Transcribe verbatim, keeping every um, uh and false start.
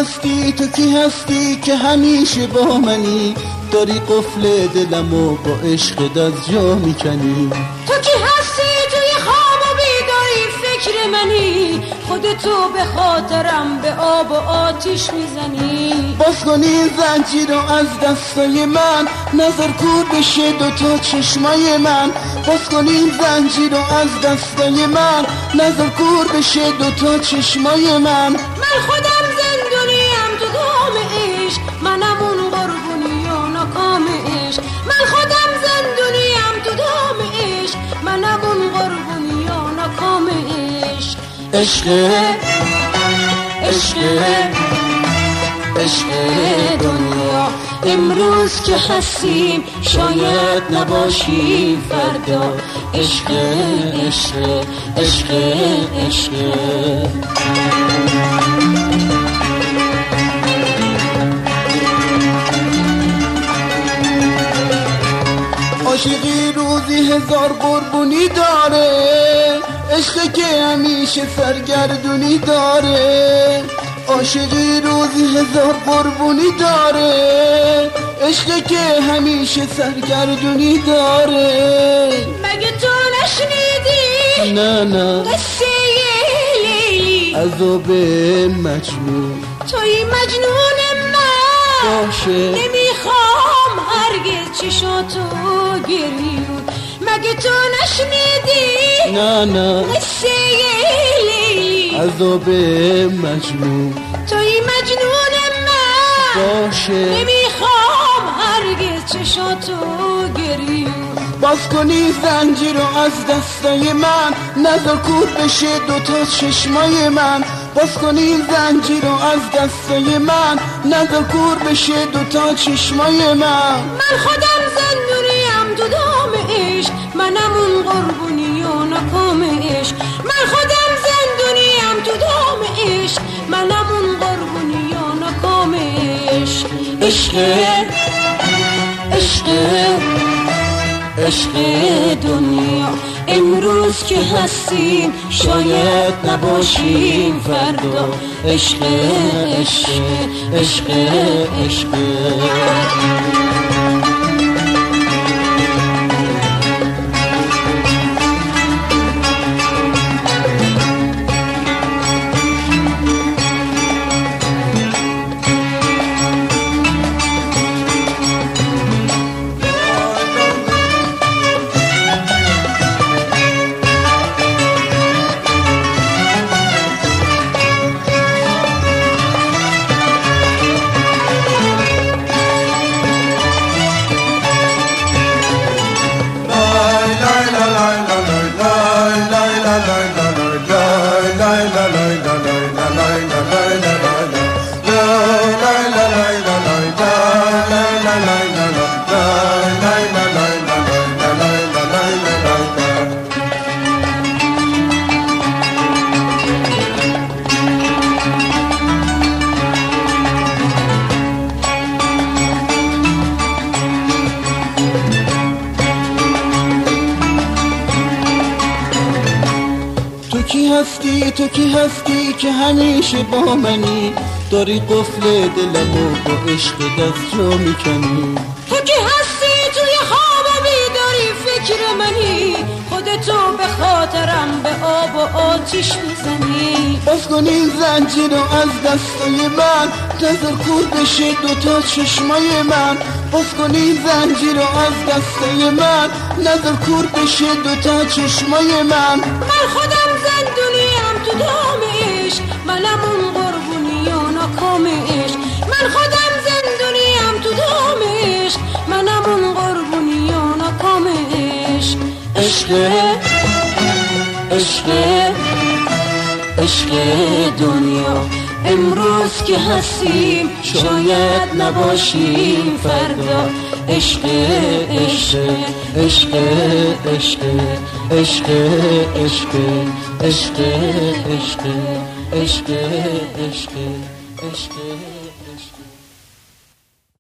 هستی تو کی هستی که همیشه با منی، داری قفل دلمو با عشقت از جا میکنی. تو کی هستی توی خواب و بیداری فکر منی، خودتو به خاطرم به آب و آتیش میزنی. باز کن این زنجیر رو از دستای من، نظر کور بشه دوتا چشمای من. باز کن این زنجیر رو از دستای من، نظر کور بشه دوتا چشمای من. من خودم زندونیم تو دام عشق، منم اون قربونی و ناکام عشق. من خودم زندونیم تو دام عشق، منم اون قربونی و ناکام عشق. عشق عشق عشق دنیا امروز که هستیم شاید نباشیم فردا. عشق عشق عشق عشق عاشقی روزی هزار قربونی داره، عشق که همیشه سرگردونی داره. عاشقی روزی هزار قربونی داره، عشق که همیشه سرگردونی داره. مگه تو نشنیدی نه نه قصه لیلی، عذاب مجنون توی مجنون من باشه. نمیخوام هرگز چشاتو گریون. مگه تو نشنیدی نه نه قصه لیلی، عذاب مجنون توی مجنون من باشه. نمیخوام هرگز چشاتو گریون. باز کنی زنجیر رو از دستای من، نظر کور بشه دوتا چشمای من. باز کنی زنجیر رو از دستای من، نظر کور بشه دوتا چشمای من. من خودم زندونیم تو دام عشق، منم اون قربونی و ناکام عشق. من خودم زندونیم تو دام عشق، منم اون قربونی و ناکام عشق. عشق عشق عشق دنیا امروز که هستیم شاید نباشیم فردا. عشق عشق عشق عشق تو کی هستی تو کی هستی که همیشه با منی، داری قفل دلمو با عشق دست جا میکنی. تو کی هستی توی خواب و بیداری فکر منی، خودتو به خاطرم به آب و آتیش میزنی. باز کن این زنجیر رو از دستای من، نظر کور بشه دوتا چشمای من. باز کن این زنجیر رو از دستای من، نظر کور بشه دوتا چشمای من. من خودم زندونیم تو دام عشق، منم اون قربونی و ناکام عشق. من خودم زندونیم تو دام عشق، منم اون قربونی و ناکام عشق. عشق عشق عشق دنیا امروز که هستیم شاید نباشیم فردا. عشق عشق عشق عشق عشق عشق عشق عشق عشق عشق عشق